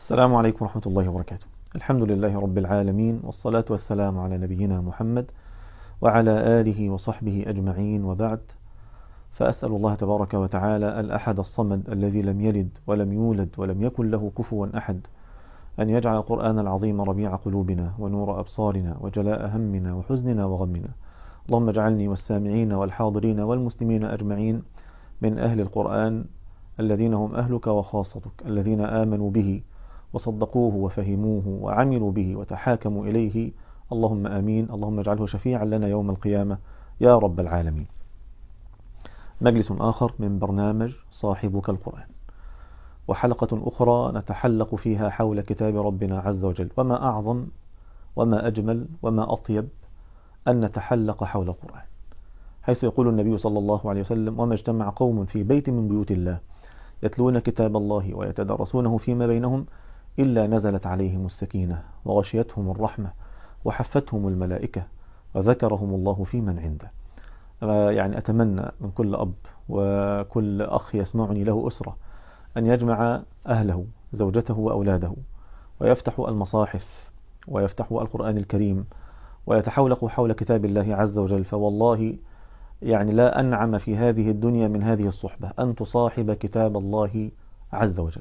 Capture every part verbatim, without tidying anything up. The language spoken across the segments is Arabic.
السلام عليكم ورحمة الله وبركاته. الحمد لله رب العالمين، والصلاة والسلام على نبينا محمد وعلى آله وصحبه أجمعين، وبعد. فأسأل الله تبارك وتعالى الأحد الصمد الذي لم يلد ولم يولد ولم يكن له كفوا أحد أن يجعل القرآن العظيم ربيع قلوبنا ونور أبصارنا وجلاء همنا وحزننا وغمنا. اللهم اجعلني والسامعين والحاضرين والمسلمين أجمعين من أهل القرآن الذين هم أهلك وخاصتك، الذين آمنوا به وصدقوه وفهموه وعملوا به وتحاكموا إليه. اللهم آمين. اللهم اجعله شفيعا لنا يوم القيامة يا رب العالمين. مجلس آخر من برنامج صاحبك القرآن، وحلقة أخرى نتحلق فيها حول كتاب ربنا عز وجل. وما أعظم وما أجمل وما أطيب أن نتحلق حول القرآن، حيث يقول النبي صلى الله عليه وسلم: وما اجتمع قوم في بيت من بيوت الله يتلون كتاب الله ويتدارسونه فيما بينهم إلا نزلت عليهم السكينة وغشيتهم الرحمة وحفتهم الملائكة وذكرهم الله في من عنده. يعني أتمنى من كل أب وكل أخ يسمعني له أسرة أن يجمع أهله زوجته وأولاده ويفتح المصاحف ويفتح القرآن الكريم ويتحولق حول كتاب الله عز وجل. فوالله يعني لا أنعم في هذه الدنيا من هذه الصحبة، أن تصاحب كتاب الله عز وجل.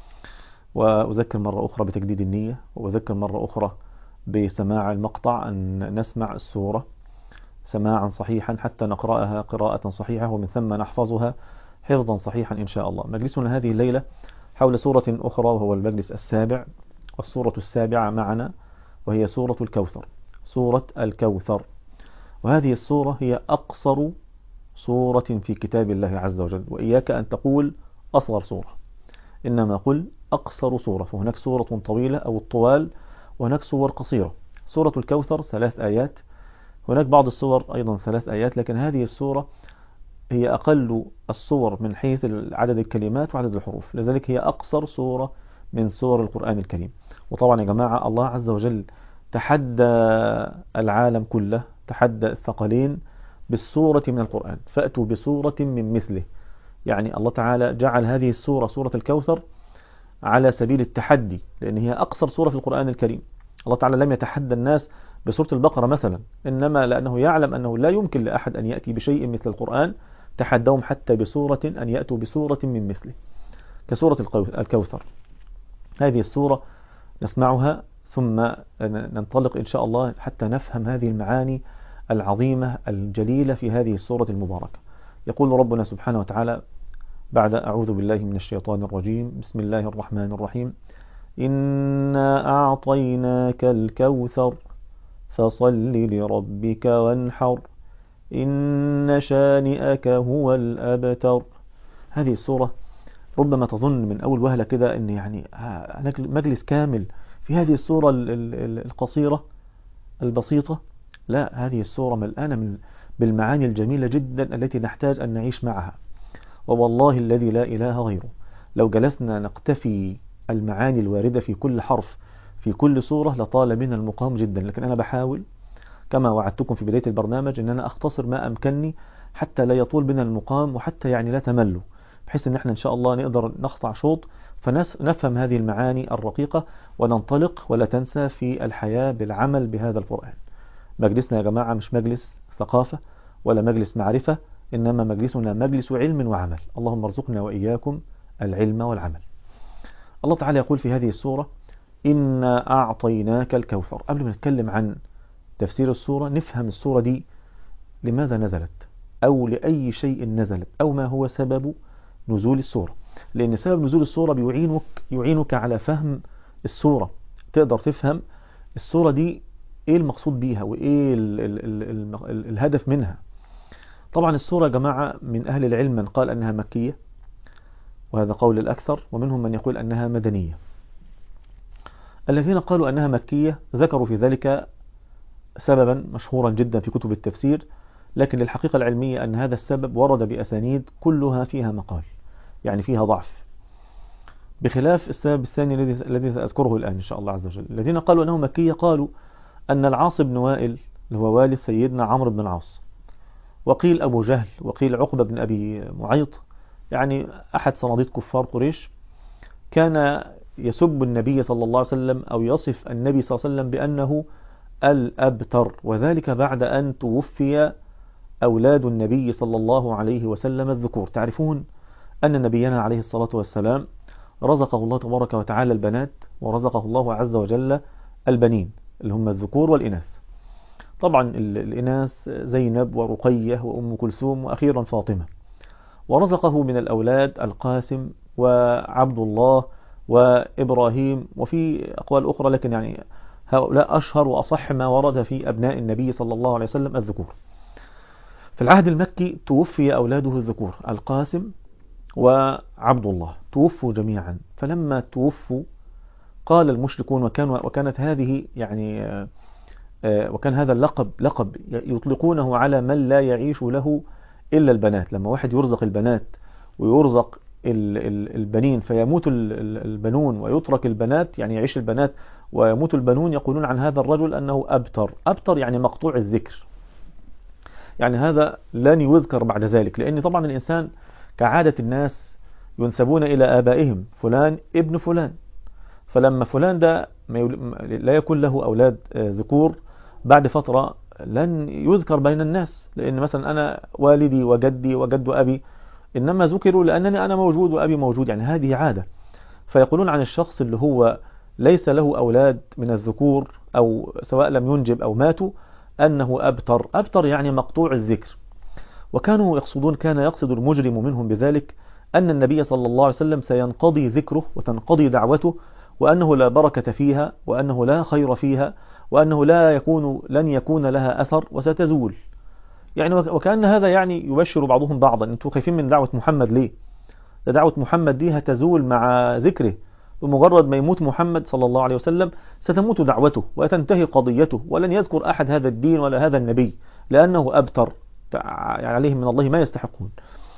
وأذكر مرة أخرى بتجديد النية، وأذكر مرة أخرى بسماع المقطع، أن نسمع السورة سماعا صحيحا حتى نقرأها قراءة صحيحة، ومن ثم نحفظها حفظا صحيحا إن شاء الله. مجلسنا هذه الليلة حول سورة أخرى، وهو المجلس السابع والسورة السابعة معنا، وهي سورة الكوثر. سورة الكوثر، وهذه السورة هي أقصر سورة في كتاب الله عز وجل. وإياك أن تقول أصغر سورة، إنما قل أقصر سورة، فهناك سورة طويلة أو الطوال، وهناك سور قصيرة. سورة الكوثر ثلاث آيات، هناك بعض السور أيضا ثلاث آيات، لكن هذه السورة هي أقل السور من حيث عدد الكلمات وعدد الحروف، لذلك هي أقصر سورة من سور القرآن الكريم. وطبعا يا جماعة، الله عز وجل تحدى العالم كله، تحدى الثقلين بالسورة من القرآن، فأتوا بسورة من مثله. يعني الله تعالى جعل هذه السورة سورة الكوثر على سبيل التحدي، لأن هي أقصر سورة في القرآن الكريم. الله تعالى لم يتحدى الناس بسورة البقرة مثلا، إنما لأنه يعلم أنه لا يمكن لأحد أن يأتي بشيء مثل القرآن، تحدهم حتى بسورة أن يأتوا بسورة من مثله، كسورة الكوثر. هذه السورة نسمعها ثم ننطلق إن شاء الله حتى نفهم هذه المعاني العظيمة الجليلة في هذه السورة المباركة. يقول ربنا سبحانه وتعالى بعد أعوذ بالله من الشيطان الرجيم: بسم الله الرحمن الرحيم: إنا أعطيناك الكوثر فصل لربك وانحر إن شانئك هو الأبتر. هذه السورة ربما تظن من أول وهلة كده أن يعني مجلس كامل في هذه السورة القصيرة البسيطة. لا، هذه السورة ملآنة من بالمعاني الجميلة جدا التي نحتاج أن نعيش معها. ووالله الذي لا إله غيره، لو جلسنا نقتفي المعاني الواردة في كل حرف في كل سورة لطال بنا المقام جدا، لكن أنا بحاول كما وعدتكم في بداية البرنامج أن أنا أختصر ما أمكنني حتى لا يطول بنا المقام، وحتى يعني لا تملوا، بحيث أن احنا إن شاء الله نقدر نقطع شوط فنفهم هذه المعاني الرقيقة وننطلق. ولا تنسى في الحياة بالعمل بهذا القرآن. مجلسنا يا جماعة مش مجلس ثقافة ولا مجلس معرفة، إنما مجلسنا مجلس علم وعمل. اللهم ارزقنا وإياكم العلم والعمل. الله تعالى يقول في هذه السورة: إنا أعطيناك الكوثر. قبل ما نتكلم عن تفسير السورة نفهم السورة دي لماذا نزلت، أو لأي شيء نزلت، أو ما هو سبب نزول السورة. لأن سبب نزول السورة بيعينك يعينك على فهم السورة، تقدر تفهم السورة دي إيه المقصود بيها وإيه ال ال ال ال ال الهدف منها. طبعا السورة يا جماعة من أهل العلم من قال أنها مكية، وهذا قول الأكثر، ومنهم من يقول أنها مدنية. الذين قالوا أنها مكية ذكروا في ذلك سببا مشهورا جدا في كتب التفسير، لكن الحقيقة العلمية أن هذا السبب ورد بأسانيد كلها فيها مقال، يعني فيها ضعف، بخلاف السبب الثاني الذي الذي سأذكره الآن إن شاء الله عز وجل. الذين قالوا أنه مكية قالوا أن العاص بن وائل اللي هو والد سيدنا عمرو بن العاص، وقيل أبو جهل، وقيل عقبة بن أبي معيط، يعني أحد صناديد كفار قريش، كان يسب النبي صلى الله عليه وسلم أو يصف النبي صلى الله عليه وسلم بأنه الأبتر، وذلك بعد أن توفي أولاد النبي صلى الله عليه وسلم الذكور. تعرفون أن نبينا عليه الصلاة والسلام رزقه الله تبارك وتعالى البنات، ورزقه الله عز وجل البنين اللي هم الذكور والإناث. طبعا الإناث زينب ورقية وأم كلثوم وأخيرا فاطمة. ورزقه من الأولاد القاسم وعبد الله وإبراهيم، وفي أقوال أخرى، لكن يعني هؤلاء أشهر وأصح ما ورد في أبناء النبي صلى الله عليه وسلم الذكور. في العهد المكي توفي أولاده الذكور القاسم وعبد الله، توفوا جميعا. فلما توفوا قال المشركون، وكان وكانت هذه يعني وكان هذا اللقب لقب يطلقونه على من لا يعيش له إلا البنات. لما واحد يرزق البنات ويرزق البنين فيموت البنون ويترك البنات، يعني يعيش البنات ويموت البنون، يقولون عن هذا الرجل أنه أبتر. أبتر يعني مقطوع الذكر، يعني هذا لن يذكر بعد ذلك. لأن طبعا الإنسان كعادة الناس ينسبون إلى آبائهم، فلان ابن فلان، فلما فلان ده لا يكون له أولاد ذكور بعد فترة لن يذكر بين الناس، لأن مثلا أنا والدي وجدي وجد أبي إنما ذكروا لأنني أنا موجود وأبي موجود، يعني هذه عادة. فيقولون عن الشخص اللي هو ليس له أولاد من الذكور أو سواء لم ينجب أو ماتوا أنه أبتر. أبتر يعني مقطوع الذكر. وكانوا يقصدون، كان يقصد المجرم منهم بذلك أن النبي صلى الله عليه وسلم سينقضي ذكره وتنقضي دعوته، وأنه لا بركة فيها، وأنه لا خير فيها، وأنه لا يكون لن يكون لها أثر وستزول. يعني وكأن هذا يعني يبشر بعضهم بعضا، أنتم خايفين من دعوة محمد ليه؟ ده دعوة محمد دي هتزول مع ذكره، بمجرد ما يموت محمد صلى الله عليه وسلم ستموت دعوته وتنتهي قضيته، ولن يذكر أحد هذا الدين ولا هذا النبي، لأنه أبتر عليهم من الله ما يستحقون.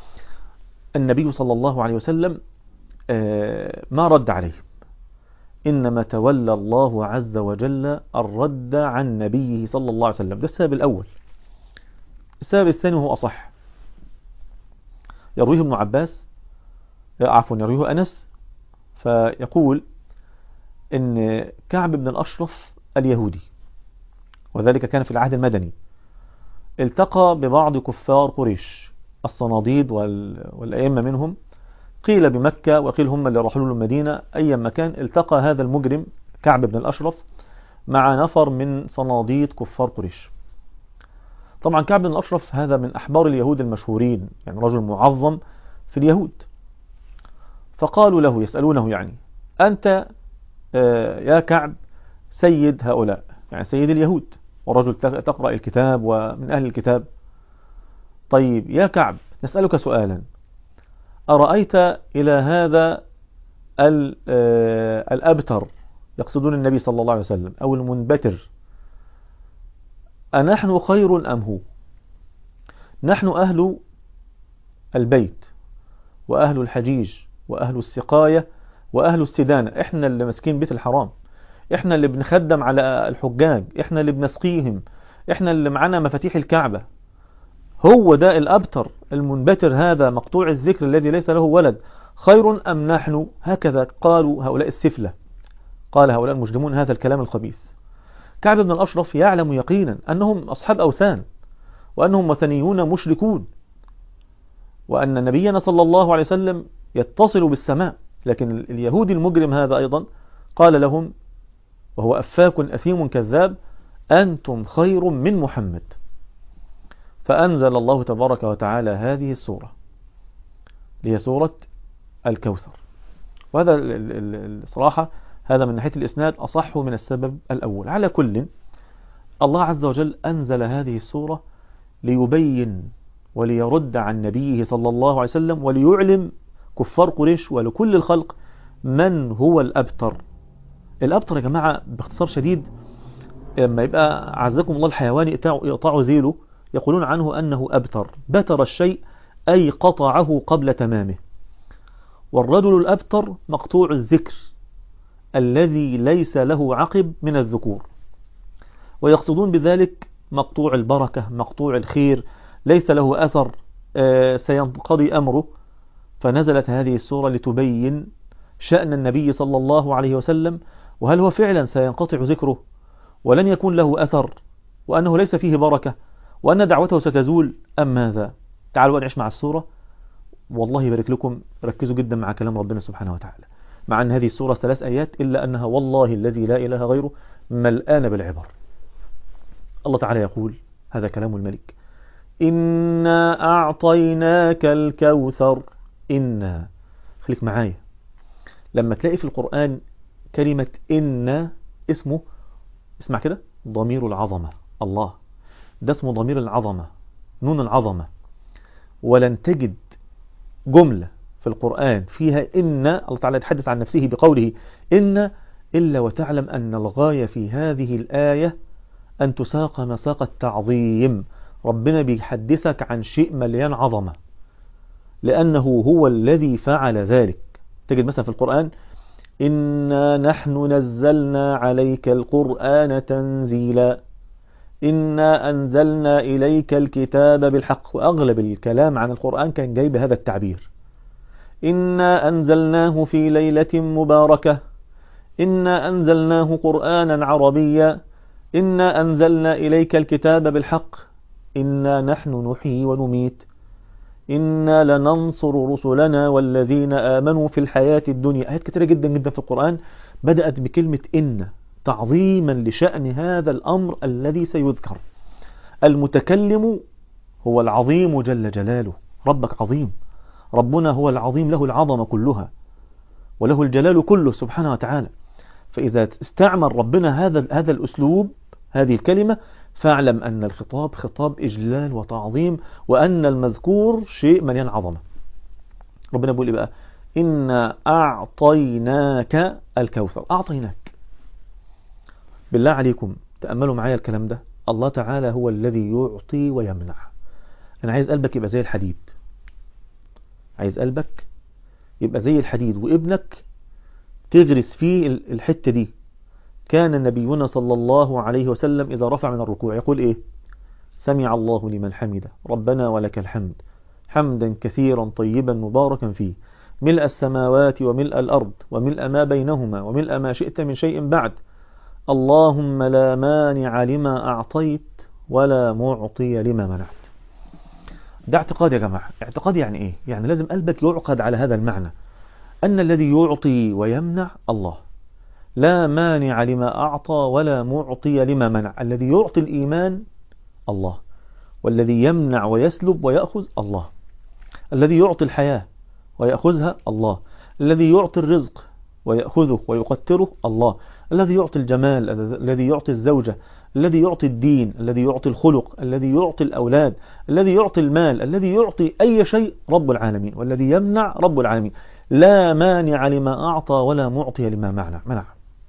النبي صلى الله عليه وسلم ما رد عليهم، إنما تولى الله عز وجل الرد عن نبيه صلى الله عليه وسلم. ده السبب الأول. السبب الثاني وهو أصح، يرويه ابن عباس، عفوا يرويه أنس، فيقول إن كعب بن الأشرف اليهودي، وذلك كان في العهد المدني، التقى ببعض كفار قريش الصناديد والأئمة منهم، قيل بمكة وقيل هم اللي راحوا له المدينة، أي مكان. التقى هذا المجرم كعب بن الأشرف مع نفر من صناديد كفار قريش. طبعا كعب بن الأشرف هذا من أحبار اليهود المشهورين، يعني رجل معظم في اليهود. فقالوا له يسألونه، يعني أنت يا كعب سيد هؤلاء، يعني سيد اليهود ورجل تقرأ الكتاب ومن أهل الكتاب. طيب يا كعب نسألك سؤالا، أرأيت إلى هذا الأبتر، يقصدون النبي صلى الله عليه وسلم، أو المنبتر، أنحن خير أم هو؟ نحن أهل البيت وأهل الحجيج وأهل السقاية وأهل السدانة، إحنا اللي مسكين بيت الحرام، إحنا اللي بنخدم على الحجاج، إحنا اللي بنسقيهم، إحنا اللي معنا مفاتيح الكعبة. هو ده الأبتر المنبتر هذا مقطوع الذكر الذي ليس له ولد خير أم نحن؟ هكذا قالوا هؤلاء السفلة، قال هؤلاء المجرمون هذا الكلام الخبيث. كعب بن الأشرف يعلم يقينا أنهم أصحاب أوثان، وأنهم وثنيون مشركون، وأن نبينا صلى الله عليه وسلم يتصل بالسماء. لكن اليهودي المجرم هذا أيضا قال لهم، وهو أفاك أثيم كذاب، أنتم خير من محمد. فأنزل الله تبارك وتعالى هذه السورة، هي سورة الكوثر. وهذا الصراحة هذا من ناحية الإسناد أصح من السبب الأول. على كل، الله عز وجل أنزل هذه السورة ليبين وليرد عن نبيه صلى الله عليه وسلم، وليعلم كفار قريش ولكل الخلق من هو الأبتر. الأبتر يا جماعة باختصار شديد، لما يبقى عزكم الله الحيوان يقطع ذيله يقولون عنه أنه أبتر، بتر الشيء أي قطعه قبل تمامه. والرجل الأبتر مقطوع الذكر الذي ليس له عقب من الذكور، ويقصدون بذلك مقطوع البركة، مقطوع الخير، ليس له أثر، سينقضي أمره. فنزلت هذه السورة لتبين شأن النبي صلى الله عليه وسلم، وهل هو فعلا سينقطع ذكره ولن يكون له أثر، وأنه ليس فيه بركة، وأن دعوته ستزول، أم ماذا؟ تعالوا نعيش مع السورة. والله يبارك لكم، ركزوا جدا مع كلام ربنا سبحانه وتعالى، مع أن هذه السورة ثلاث آيات، إلا أنها والله الذي لا إله غيره ملآن بالعبر. الله تعالى يقول، هذا كلام الملك: إنا أعطيناك الكوثر. إنا، خليك معايا، لما تلاقي في القرآن كلمة إن اسمه، اسمع كده، ضمير العظمة، الله ده اسمه ضمير العظمة، نون العظمة. ولن تجد جملة في القرآن فيها إن، الله تعالى يتحدث عن نفسه بقوله إن، إلا وتعلم أن الغاية في هذه الآية أن تساق مساق التعظيم. ربنا بيحدثك عن شيء مليان عظمة، لأنه هو الذي فعل ذلك. تجد مثلا في القرآن: إنا نحن نزلنا عليك القرآن تنزيلا، إنا أنزلنا إليك الكتاب بالحق. وأغلب الكلام عن القرآن كان جاي بهذا التعبير: إنا أنزلناه في ليلة مباركة، إنا أنزلناه قرآنا عربيا، إنا أنزلنا إليك الكتاب بالحق، إنا نحن نحيي ونميت، إنا لننصر رسلنا والذين آمنوا في الحياة الدنيا. آيات كثيرة جدا جدا في القرآن بدأت بكلمة إن، تعظيما لشأن هذا الأمر الذي سيذكر. المتكلم هو العظيم جل جلاله، ربك عظيم، ربنا هو العظيم، له العظمة كلها وله الجلال كله سبحانه وتعالى. فإذا استعمل ربنا هذا هذا الأسلوب، هذه الكلمة، فاعلم أن الخطاب خطاب إجلال وتعظيم، وأن المذكور شيء مليان عظمة. ربنا بيقول إيه بقى؟ إنا أعطيناك الكوثر. أعطيناك، بالله عليكم تأملوا معايا الكلام ده. الله تعالى هو الذي يعطي ويمنع. أنا عايز قلبك يبقى زي الحديد، عايز قلبك يبقى زي الحديد، وابنك تغرس فيه الحتة دي. كان نبينا صلى الله عليه وسلم إذا رفع من الركوع يقول إيه؟ سمع الله لمن حمده، ربنا ولك الحمد، حمدا كثيرا طيبا مباركا فيه، ملء السماوات وملء الأرض وملء ما بينهما وملء ما شئت من شيء بعد، اللهم لا مانع لما أعطيت ولا معطي لما منعت. ده اعتقاد يا جماعة. اعتقاد يعني إيه؟ يعني لازم قلبك يعقد على هذا المعنى، أن الذي يعطي ويمنع الله، لا مانع لما أعطى ولا معطي لما منع. الذي يعطي الإيمان الله، والذي يمنع ويسلب ويأخذ الله. الذي يعطي الحياة ويأخذها الله، الذي يعطي الرزق ويأخذه ويقتره الله، الذي يعطي الجمال، الذي يعطي الزوجة، الذي يعطي الدين، الذي يعطي الخلق، الذي يعطي الأولاد، الذي يعطي المال، الذي يعطي أي شيء رب العالمين، والذي يمنع رب العالمين. لا مانع لما أعطى ولا معطي لما منع منع.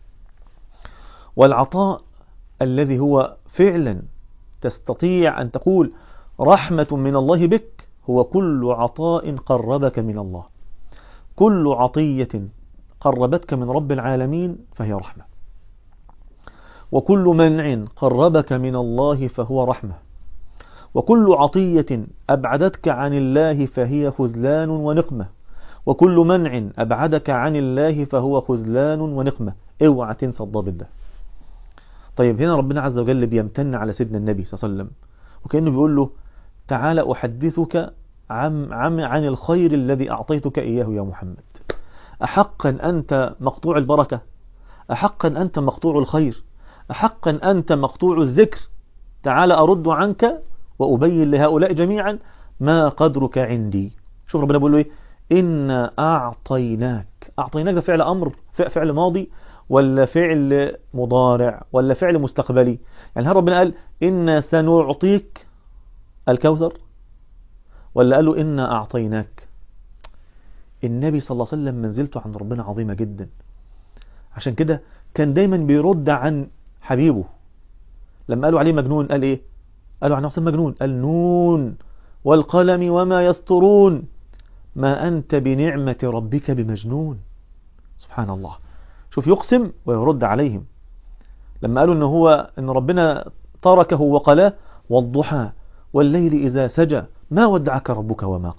والعطاء الذي هو فعلا تستطيع أن تقول رحمة من الله بك، هو كل عطاء قربك من الله. كل عطية قربتك من رب العالمين فهي رحمة، وكل منع قربك من الله فهو رحمة، وكل عطية أبعدتك عن الله فهي خذلان ونقمة، وكل منع أبعدك عن الله فهو خذلان ونقمة. اوعى تنسى الضابط ده. طيب هنا ربنا عز وجل بيمتن على سيدنا النبي صلى الله عليه وسلم، وكأنه بيقول له تعالى أحدثك عن, عن, عن الخير الذي أعطيتك إياه يا محمد. أحقا أنت مقطوع البركة؟ أحقا أنت مقطوع الخير؟ أحقا أنت مقطوع الذكر؟ تعالى أرد عنك وأبين لهؤلاء جميعا ما قدرك عندي. شوف ربنا بيقول له إيه؟ إنا أعطيناك. أعطيناك ده فعل أمر، فعل ماضي ولا فعل مضارع ولا فعل مستقبلي؟ يعني هل ربنا قال إنا سنعطيك الكوثر، ولا قال له إنا أعطيناك؟ النبي صلى الله عليه وسلم منزلته عند ربنا عظيمة جدا، عشان كده كان دايما بيرد عن حبيبه. لما قالوا عليه مجنون قال إيه؟ قالوا عن نفسه مجنون، قال نون والقلم وما يسطرون ما أنت بنعمة ربك بمجنون. سبحان الله. شوف، يقسم ويرد عليهم. لما قالوا إن هو إن ربنا تركه وقلاه والضحى والليل إذا سجى ما ودعك ربك وما قلى.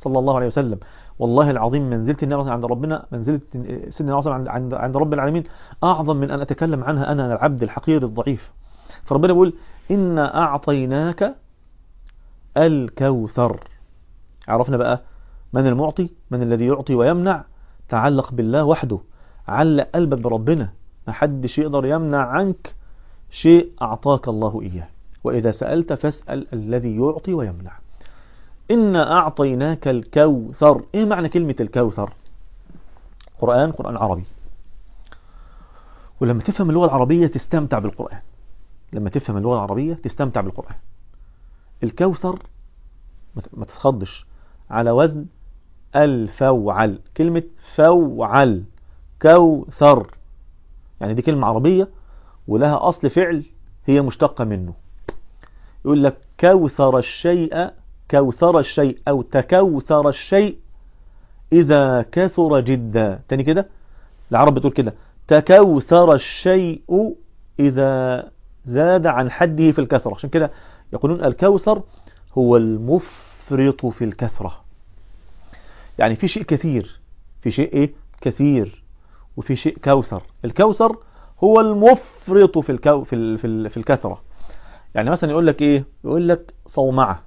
صلى الله عليه وسلم. والله العظيم منزلة النبي عند ربنا، منزلة سيدنا النبي عند عند عند رب العالمين أعظم من أن أتكلم عنها أنا العبد الحقير الضعيف. فربنا بيقول إنا أعطيناك الكوثر. عرفنا بقى من المعطي، من الذي يعطي ويمنع. تعلق بالله وحده، علق قلبك بربنا، محدش يقدر يمنع عنك شيء أعطاك الله إياه. وإذا سألت فاسأل الذي يعطي ويمنع. إنا أعطيناك الكوثر. إيه معنى كلمة الكوثر؟ قرآن قرآن عربي، ولما تفهم اللغة العربية تستمتع بالقرآن. لما تفهم اللغة العربية تستمتع بالقرآن. الكوثر ما تتخضش، على وزن الفوعل. كلمة فوعل، كوثر، يعني دي كلمة عربية ولها أصل فعل هي مشتقة منه. يقول لك كوثر الشيء، كوثر الشيء أو تكوثر الشيء إذا كثر جدا. تاني كده العرب بتقول كده، تكوثر الشيء إذا زاد عن حده في الكثرة. عشان كده يقولون الكوثر هو المفرط في الكثرة. يعني في شيء كثير، في شيء إيه كثير، وفي شيء كوثر. الكوثر هو المفرط في الكو في ال... في, ال... في الكثرة. يعني مثلا يقول لك إيه، يقول لك صومعة،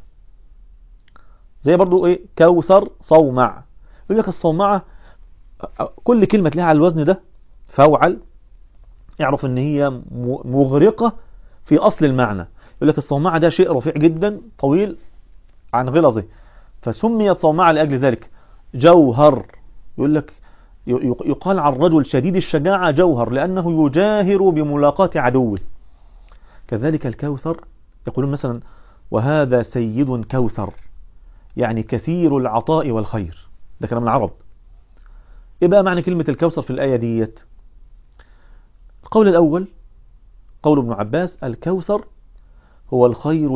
زي برضو إيه كوثر صومع. يقول لك الصومعة كل كلمة تلاقيها على الوزن ده فوعل، يعرف ان هي مغرقة في اصل المعنى. يقول لك الصومعة ده شيء رفيع جدا طويل عن غلظه، فسميت صومعة لأجل ذلك. جوهر، يقول لك يقال عن الرجل شديد الشجاعة جوهر لأنه يجاهر بملاقاة عدوه. كذلك الكوثر يقولون مثلا وهذا سيد كوثر، يعني كثير العطاء والخير. ده كلام العرب. ايه بقى معنى كلمة الكوثر في الآية ديت؟ القول الأول قول ابن عباس: الكوثر هو الخير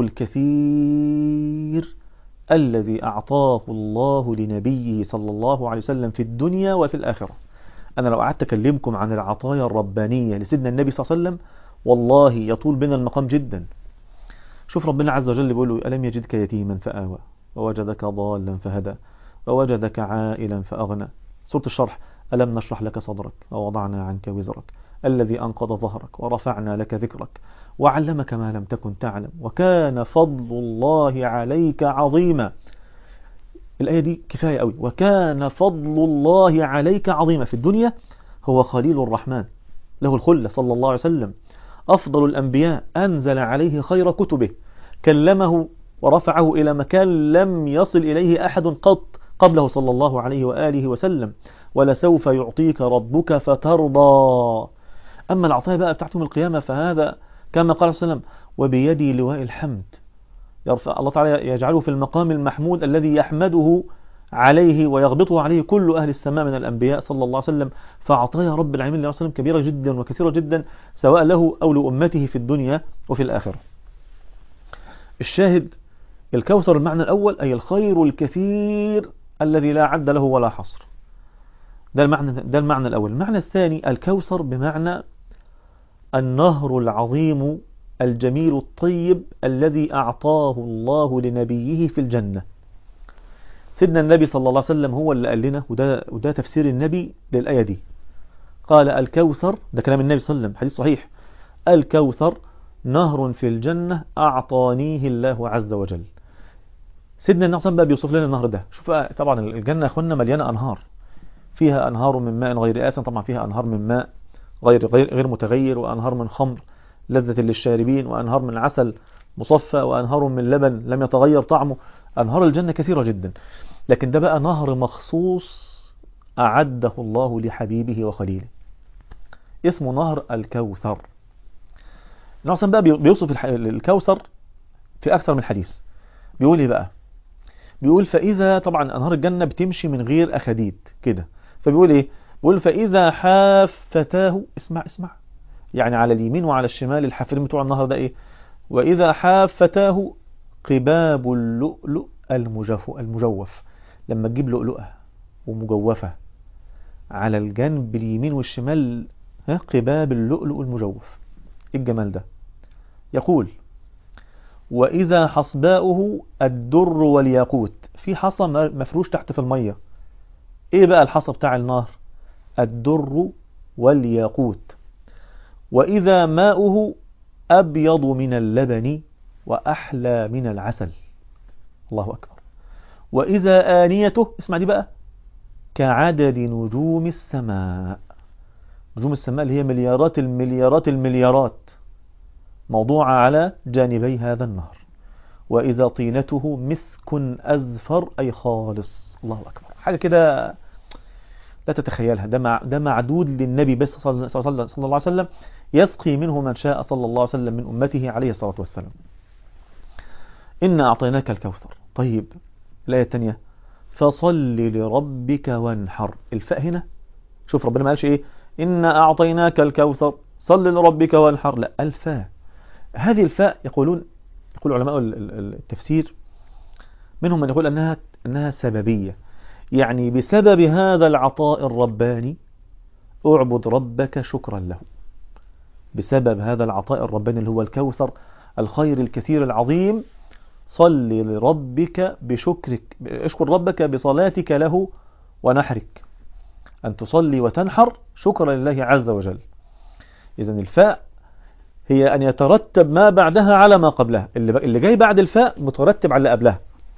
الكثير الذي أعطاه الله لنبيه صلى الله عليه وسلم في الدنيا وفي الآخرة. أنا لو قعدت أكلمكم عن العطايا الربانية لسيدنا النبي صلى الله عليه وسلم والله يطول بنا المقام جدا. شوف ربنا عز وجل بيقول له: ألم يجدك يتيما فآوى ووجدك ضالا فهدى ووجدك عائلا فأغنى. سورة الشرح: ألم نشرح لك صدرك ووضعنا عنك وزرك الذي أنقض ظهرك ورفعنا لك ذكرك وعلمك ما لم تكن تعلم وكان فضل الله عليك عظيما. الآية دي كفاية قوي. وكان فضل الله عليك عظيما. في الدنيا هو خليل الرحمن له الخلة صلى الله عليه وسلم، أفضل الأنبياء، أنزل عليه خير كتبه، كلمه ورفعه إلى مكان لم يصل إليه أحد قط قبله صلى الله عليه وآله وسلم. ولسوف يعطيك ربك فترضى. أما العطايا بقى بتاعت يوم القيامة فهذا كما قال صلى الله عليه وسلم: وبيدي لواء الحمد. يرفع الله تعالى يجعله في المقام المحمود الذي يحمده عليه ويغبطه عليه كل أهل السماء من الأنبياء صلى الله عليه وسلم. فعطايا رب العالمين صلى الله عليه وسلم كبيرة جدا وكثيرة جدا، سواء له أو لأمته في الدنيا وفي الآخرة. الشاهد: الكوثر المعنى الأول أي الخير الكثير الذي لا عد له ولا حصر. ده المعنى ده المعنى الأول. المعنى الثاني: الكوثر بمعنى النهر العظيم الجميل الطيب الذي أعطاه الله لنبيه في الجنة. سيدنا النبي صلى الله عليه وسلم هو اللي قال لنا، وده, وده تفسير النبي للآية دي. قال: الكوثر، ده كلام النبي صلى الله عليه وسلم حديث صحيح، الكوثر نهر في الجنة أعطانيه الله عز وجل. سيدنا النبي صلى الله عليه وسلم بقى بيوصف لنا النهر ده. شوف طبعا الجنة يا اخوانا مليانة أنهار، فيها أنهار من ماء غير آسن، طبعا فيها أنهار من ماء غير غير غير متغير، وأنهار من خمر لذة للشاربين، وأنهار من عسل مصفى، وأنهار من لبن لم يتغير طعمه. أنهار الجنة كثيرة جدا، لكن ده بقى نهر مخصوص أعده الله لحبيبه وخليله، اسمه نهر الكوثر. النبي بقى بيوصف الكوثر في أكثر من حديث. بيقول إيه بقى؟ بيقول: فإذا، طبعا أنهار الجنة بتمشي من غير أخديد كده، فبيقول إيه؟ بيقول: فإذا حافتاه، اسمع اسمع، يعني على اليمين وعلى الشمال الحافرين بتوع النهر ده إيه؟ وإذا حافتاه قباب اللؤلؤ المجوف. لما تجيب لؤلؤة ومجوفة على الجنب اليمين والشمال، ها، قباب اللؤلؤ المجوف. إيه الجمال ده؟ يقول: وإذا حصباؤه الدر والياقوت في حصى مفروش تحت في المية. ايه بقى الحصى بتاع النهر؟ الدر والياقوت، وإذا ماؤه أبيض من اللبن وأحلى من العسل. الله أكبر. وإذا آنيته، اسمع دي بقى، كعدد نجوم السماء. نجوم السماء اللي هي مليارات المليارات المليارات موضوعة على جانبي هذا النهر. وإذا طينته مسك أزفر أي خالص. الله أكبر. حاجة كده لا تتخيلها. ده مع ده معدود للنبي بس صلى الله عليه وسلم، يسقي منه من شاء صلى الله عليه وسلم من أمته عليه الصلاة والسلام. إنا أعطيناك الكوثر. طيب الآية الثانية، فصل لربك وانحر. الفاء هنا، شوف ربنا ما قالش إيه إنا أعطيناك الكوثر صل لربك وانحر، لا، الفاء. هذه الفاء يقولون يقول علماء التفسير منهم من يقول أنها أنها سببية، يعني بسبب هذا العطاء الرباني اعبد ربك شكرا له. بسبب هذا العطاء الرباني اللي هو الكوثر، الخير الكثير العظيم، صل لربك بشكرك، اشكر ربك بصلاتك له ونحرك، أن تصلي وتنحر شكرا لله عز وجل. إذن الفاء هي أن يترتب ما بعدها على ما قبلها، اللي جاي بعد الفاء مترتب على اللي قبلها.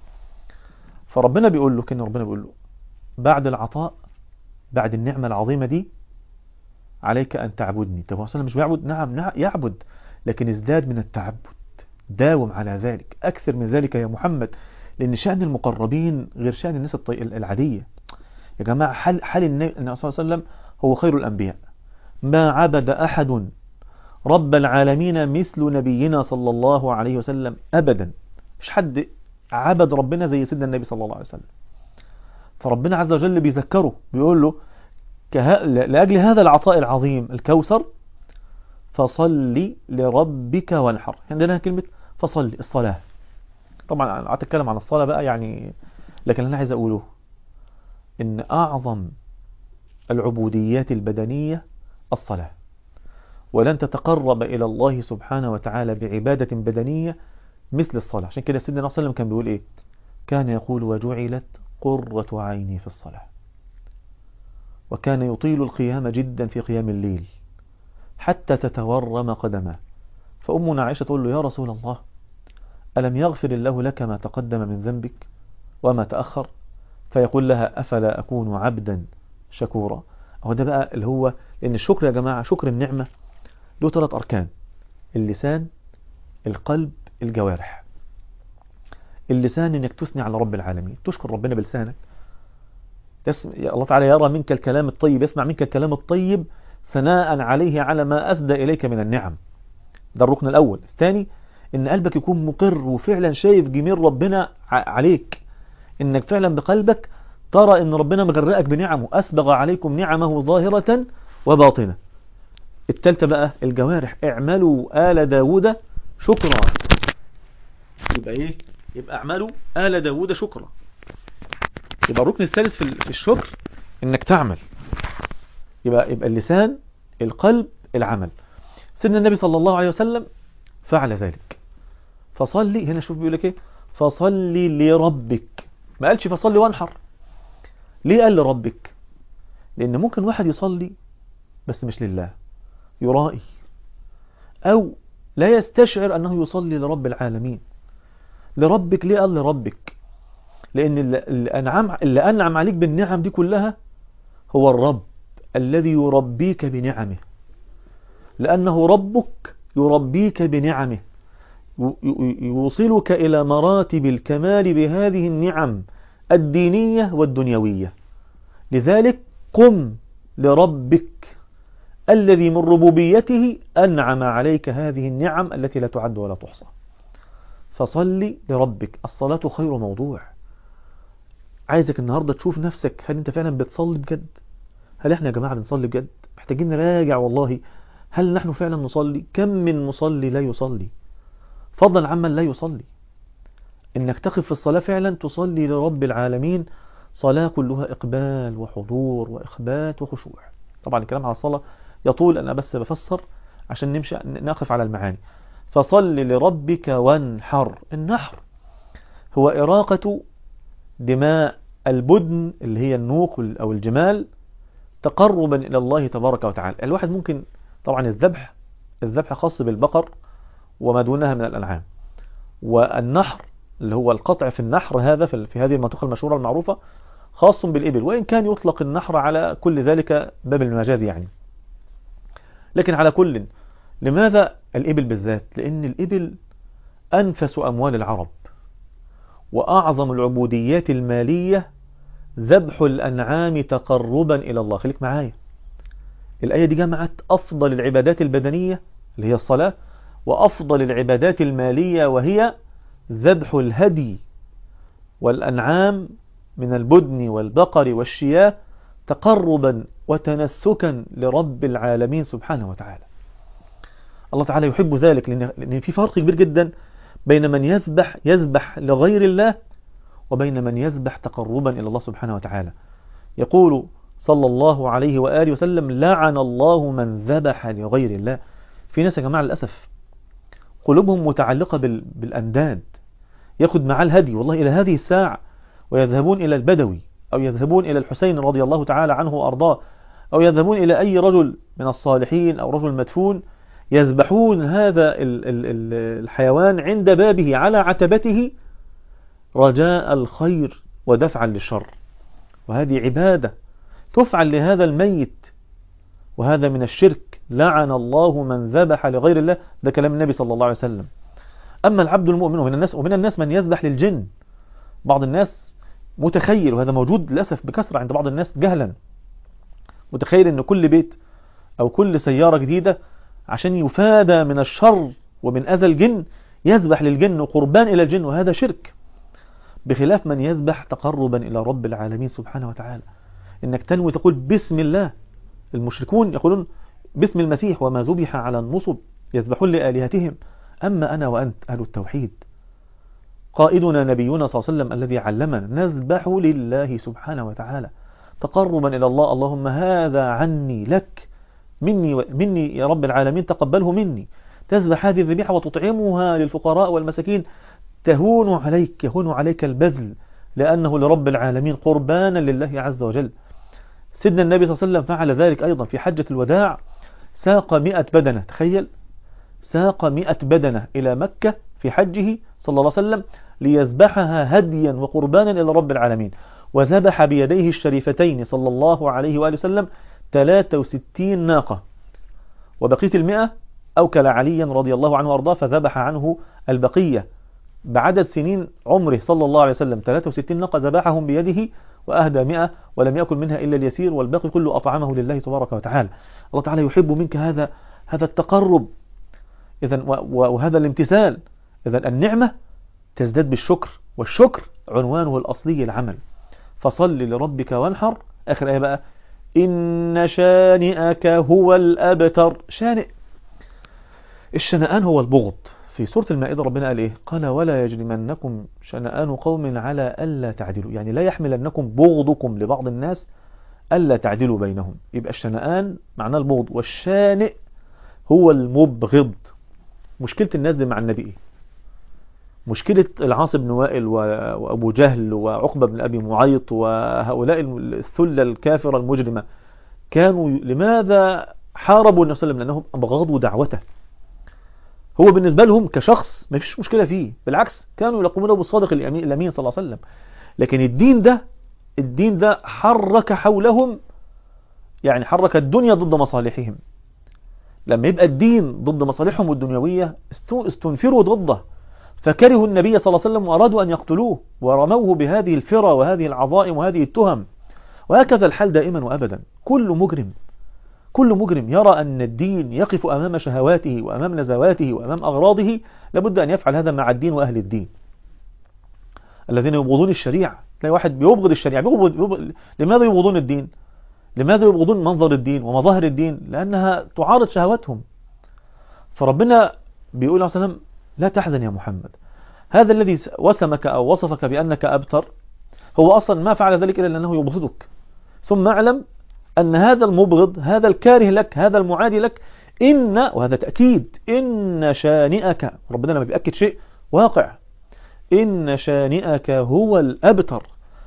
فربنا بيقول له كأن ربنا بيقول له بعد العطاء، بعد النعمة العظيمة دي، عليك أن تعبدني. طب هو مش بيعبد؟ نعم نعم يعبد، لكن ازداد من التعبد، داوم على ذلك، أكثر من ذلك يا محمد، لأن شأن المقربين غير شأن الناس العادية. يا جماعة حال حال النبي صلى الله عليه وسلم هو خير الأنبياء، ما عبد أحد رب العالمين مثل نبينا صلى الله عليه وسلم أبدا. مش حد عبد ربنا زي سيدنا النبي صلى الله عليه وسلم. فربنا عز وجل بيذكره، بيقول له لأجل هذا العطاء العظيم الكوثر فصل لربك وانحر. عندنا كلمة فصل، الصلاة. طبعا أنا أتكلم عن الصلاة بقى يعني، لكن أنا عايز أقوله إن أعظم العبوديات البدنية الصلاة، ولن تتقرب إلى الله سبحانه وتعالى بعبادة بدنية مثل الصلاة. عشان كده سيدنا صلى الله عليه وسلم كان بيقول إيه؟ كان يقول وجعلت قرة عيني في الصلاة. وكان يطيل القيام جدا في قيام الليل حتى تتورم قدمه. فأمنا عائشة تقول له يا رسول الله ألم يغفر الله لك ما تقدم من ذنبك وما تأخر؟ فيقول لها أفلا أكون عبدا شكورا. هو ده بقى اللي هو، لأن الشكر يا جماعة، شكر النعمة له ثلاث أركان: اللسان، القلب، الجوارح. اللسان إنك تثني على رب العالمين، تشكر ربنا بلسانك. الله تعالى يرى منك الكلام الطيب، يسمع منك الكلام الطيب ثناء عليه على ما أسدى إليك من النعم. ده الركن الأول. الثاني إن قلبك يكون مقر وفعلا شايف جميل ربنا عليك، إنك فعلا بقلبك ترى إن ربنا مغرقك بنعمه، أسبغ عليكم نعمه ظاهرة وباطنة. الثالثة بقى الجوارح، اعملوا آل داود شكرا. يبقى إيه؟ يبقى اعملوا آل داود شكرا. يبقى الركن الثالث في الشكر إنك تعمل. يبقى يبقى اللسان، القلب، العمل. سيدنا النبي صلى الله عليه وسلم فعل ذلك. فصلي، هنا شوف بيقول لك ايه، فصلي لربك. ما قالش فصلي وانحر. ليه قال لربك؟ لأن ممكن واحد يصلي بس مش لله، يرائي، أو لا يستشعر أنه يصلي لرب العالمين. لربك ليه قال لربك؟ لأن اللي أنعم, اللي أنعم عليك بالنعم دي كلها هو الرب الذي يربيك بنعمه، لأنه ربك يربيك بنعمه، يوصلك إلى مراتب الكمال بهذه النعم الدينية والدنيوية. لذلك قم لربك الذي من ربوبيته أنعم عليك هذه النعم التي لا تعد ولا تحصى. فصلي لربك. الصلاة خير موضوع. عايزك النهاردة تشوف نفسك، هل أنت فعلا بتصلي بجد؟ هل إحنا يا جماعة بنصلي بجد؟ محتاجين نراجع والله، هل نحن فعلا نصلي؟ كم من مصلي لا يصلي، فضلا عمن لا يصلي. إنك تقف في الصلاة فعلا تصلي لرب العالمين صلاة كلها إقبال وحضور وإخبات وخشوع. طبعا الكلام على الصلاة يطول، أنا بس بفسر عشان نمشي نقف على المعاني. فصل لربك وانحر. النحر هو إراقة دماء البدن اللي هي النوق أو الجمال تقربا إلى الله تبارك وتعالى. الواحد ممكن طبعا الذبح الذبح خاص بالبقر وما دونها من الأنعام، والنحر اللي هو القطع في النحر هذا في هذه المنطقة المشهورة المعروفة خاص بالإبل، وإن كان يطلق النحر على كل ذلك باب المجاز يعني. لكن على كل، لماذا الإبل بالذات؟ لأن الإبل أنفس أموال العرب، وأعظم العبوديات المالية ذبح الأنعام تقربا إلى الله. خليك معايا، الآية دي جمعت أفضل العبادات البدنية اللي هي الصلاة، وأفضل العبادات المالية وهي ذبح الهدي والأنعام من البدن والبقر والشياه تقربا وتنسكا لرب العالمين سبحانه وتعالى. الله تعالى يحب ذلك، لأن في فرق كبير جدا بين من يذبح يذبح لغير الله وبين من يذبح تقربا إلى الله سبحانه وتعالى. يقول صلى الله عليه وآله وسلم: لعن الله من ذبح لغير الله. في ناس يا جماعة للأسف قلوبهم متعلقة بالأنداد، يأخذ معاه الهدي والله إلى هذه الساعة، ويذهبون إلى البدوي أو يذهبون إلى الحسين رضي الله تعالى عنه وأرضاه، أو يذهبون إلى أي رجل من الصالحين أو رجل مدفون، يذبحون هذا الحيوان عند بابه على عتبته رجاء الخير ودفعا للشر. وهذه عبادة تفعل لهذا الميت، وهذا من الشرك. لعن الله من ذبح لغير الله، ده كلام النبي صلى الله عليه وسلم. أما العبد المؤمن، ومن الناس ومن الناس من يذبح للجن. بعض الناس متخيل، وهذا موجود للأسف بكثرة عند بعض الناس جهلا، متخيل أن كل بيت أو كل سيارة جديدة عشان يفادى من الشر ومن أذى الجن يذبح للجن قربان إلى الجن، وهذا شرك، بخلاف من يذبح تقربا إلى رب العالمين سبحانه وتعالى. إنك تنوي تقول بسم الله. المشركون يقولون باسم المسيح وما ذبح على النصب يذبحون لآلهتهم، أما أنا وأنت أهل التوحيد قائدنا نبينا صلى الله عليه وسلم الذي علمنا نذبح لله سبحانه وتعالى تقربا إلى الله. اللهم هذا عني لك مني مني يا رب العالمين تقبله مني. تذبح هذه الذبيحة وتطعمها للفقراء والمساكين، تهون عليك يهون عليك البذل، لأنه لرب العالمين قربانا لله عز وجل. سيدنا النبي صلى الله عليه وسلم فعل ذلك أيضا في حجة الوداع، ساق مئة بدنة. تخيل، ساق مئة بدنة إلى مكة في حجه صلى الله عليه وسلم ليذبحها هديا وقربانا إلى رب العالمين، وذبح بيديه الشريفتين صلى الله عليه وآله وسلم ثلاثة وستين ناقة، وبقية المئة أوكل عليا رضي الله عنه وأرضاه فذبح عنه البقية بعدد سنين عمره صلى الله عليه وسلم. ثلاثة وستين ناقة ذبحهم بيده وأهدى مئة ولم يأكل منها إلا اليسير، والباقي كله أطعمه لله تبارك وتعالى. الله تعالى يحب منك هذا هذا التقرب، إذن وهذا الامتثال. إذن النعمة تزداد بالشكر، والشكر عنوانه الأصلي العمل. فصل لربك وانحر. آخر آية بقى: إن شانئك هو الأبتر. شانئ، الشنآن هو البغض. في سورة المائدة ربنا قال إيه؟ قال: ولا يجرمنكم شنآن قوم على ألا تعدلوا، يعني لا يحملنكم بغضكم لبعض الناس ألا تعدلوا بينهم. يبقى الشنآن معناه البغض، والشانئ هو المبغض. مشكلة الناس دي مع النبي إيه؟ مشكلة العاص بن وائل وأبو جهل وعقبة بن أبي معيط وهؤلاء الثلة الكافرة المجرمة، كانوا لماذا حاربوا النبي صلى الله عليه وسلم؟ لأنهم أبغضوا دعوته. هو بالنسبة لهم كشخص ما فيش مشكلة فيه، بالعكس كانوا يلقونه بالصادق الأمين صلى الله عليه وسلم. لكن الدين ده الدين ده حرك حولهم، يعني حرك الدنيا ضد مصالحهم. لما يبقى الدين ضد مصالحهم الدنيوية استنفروا ضده، فكرهوا النبي صلى الله عليه وسلم وأرادوا أن يقتلوه، ورموه بهذه الفرى وهذه العظائم وهذه التهم. وهكذا الحال دائما وأبدا. كل مجرم كل مجرم يرى أن الدين يقف أمام شهواته وأمام نزواته وأمام أغراضه، لابد أن يفعل هذا مع الدين وأهل الدين الذين يبغضون الشريعة. تلاقي واحد بيبغض الشريعة. بيبغض بيبغض. لماذا يبغضون الدين؟ لماذا يبغضون منظر الدين ومظاهر الدين؟ لأنها تعارض شهواتهم. فربنا بيقول عليه السلام: لا تحزن يا محمد، هذا الذي وسمك أو وصفك بأنك أبتر هو أصلا ما فعل ذلك إلا لأنه يبغضك. ثم اعلم أن هذا المبغض، هذا الكاره لك، هذا المعادي لك، إن، وهذا تأكيد، إن شانئك، ربنا لما بيأكد شيء واقع، إن شانئك هو الأبتر.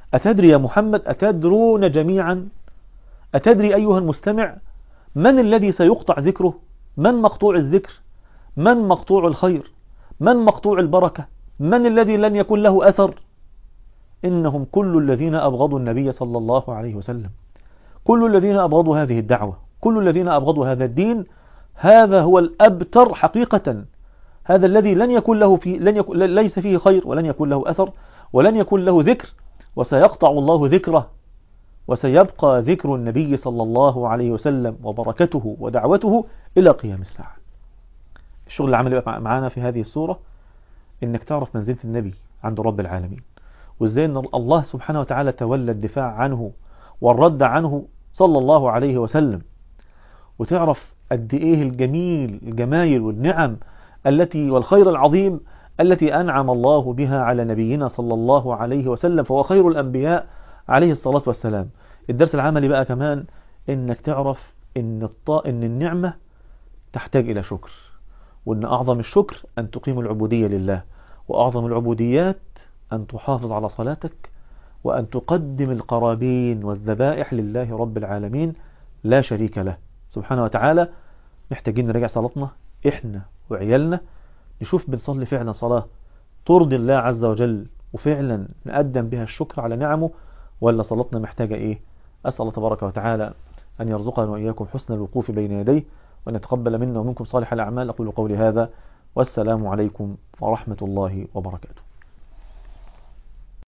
أتدري يا محمد، أتدرون جميعا، أتدري أيها المستمع، من الذي سيقطع ذكره؟ من مقطوع الذكر؟ من مقطوع الخير؟ من مقطوع البركة؟ من الذي لن يكون له أثر؟ إنهم كل الذين أبغضوا النبي صلى الله عليه وسلم، كل الذين أبغضوا هذه الدعوة، كل الذين أبغضوا هذا الدين. هذا هو الأبتر حقيقة، هذا الذي لن يكون له فيه لن يكون ليس فيه خير، ولن يكون له أثر، ولن يكون له ذكر، وسيقطع الله ذكره، وسيبقى ذكر النبي صلى الله عليه وسلم وبركته ودعوته إلى قيام الساعة. الشغل اللي عمل يبقى معانا في هذه السورة إنك تعرف منزلة النبي عند رب العالمين، وإزاي أن الله سبحانه وتعالى تولى الدفاع عنه والرد عنه صلى الله عليه وسلم، وتعرف قد إيه الجميل الجمايل والنعم التي والخير العظيم التي أنعم الله بها على نبينا صلى الله عليه وسلم، فهو خير الأنبياء عليه الصلاة والسلام. الدرس العملي بقى كمان إنك تعرف إن, الط... إن النعمة تحتاج إلى شكر، وإن أعظم الشكر أن تقيم العبودية لله، وأعظم العبوديات أن تحافظ على صلاتك، وأن تقدم القرابين والذبائح لله رب العالمين لا شريك له سبحانه وتعالى. محتاجين نراجع صلاتنا إحنا وعيالنا، نشوف بنصلي فعلا صلاة ترضي الله عز وجل وفعلا نقدم بها الشكر على نعمه، ولا صلاتنا محتاجة إيه؟ أسأل الله تبارك وتعالى أن يرزقنا وإياكم حسن الوقوف بين يديه، وأن يتقبل منا ومنكم صالح الأعمال. أقول قولي هذا، والسلام عليكم ورحمة الله وبركاته.